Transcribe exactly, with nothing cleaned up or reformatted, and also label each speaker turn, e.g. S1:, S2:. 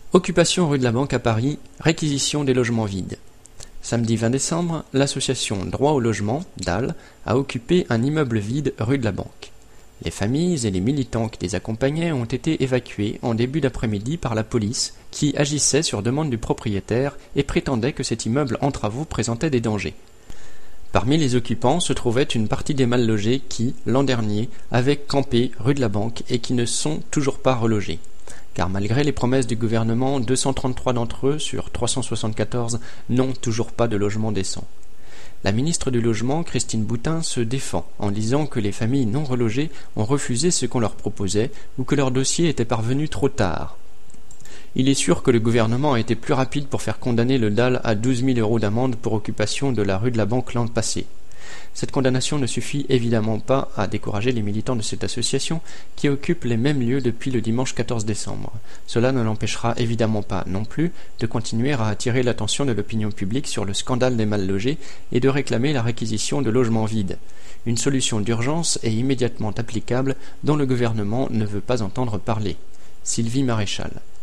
S1: Occupation rue de la Banque à Paris, réquisition des logements vides. Samedi vingt décembre, l'association Droit au logement, D A L, a occupé un immeuble vide rue de la Banque. Les familles et les militants qui les accompagnaient ont été évacués en début d'après-midi par la police, qui agissait sur demande du propriétaire et prétendait que cet immeuble en travaux présentait des dangers. Parmi les occupants se trouvait une partie des mal logés qui, l'an dernier, avaient campé rue de la Banque et qui ne sont toujours pas relogés. Car malgré les promesses du gouvernement, deux cent trente-trois d'entre eux sur trois cent soixante-quatorze n'ont toujours pas de logement décent. La ministre du Logement, Christine Boutin, se défend en disant que les familles non relogées ont refusé ce qu'on leur proposait ou que leur dossier était parvenu trop tard. Il est sûr que le gouvernement a été plus rapide pour faire condamner le D A L à douze mille euros d'amende pour occupation de la rue de la Banque l'an passé. Cette condamnation ne suffit évidemment pas à décourager les militants de cette association qui occupent les mêmes lieux depuis le dimanche quatorze décembre. Cela ne l'empêchera évidemment pas non plus de continuer à attirer l'attention de l'opinion publique sur le scandale des mal logés et de réclamer la réquisition de logements vides. Une solution d'urgence est immédiatement applicable dont le gouvernement ne veut pas entendre parler. Sylvie Maréchal.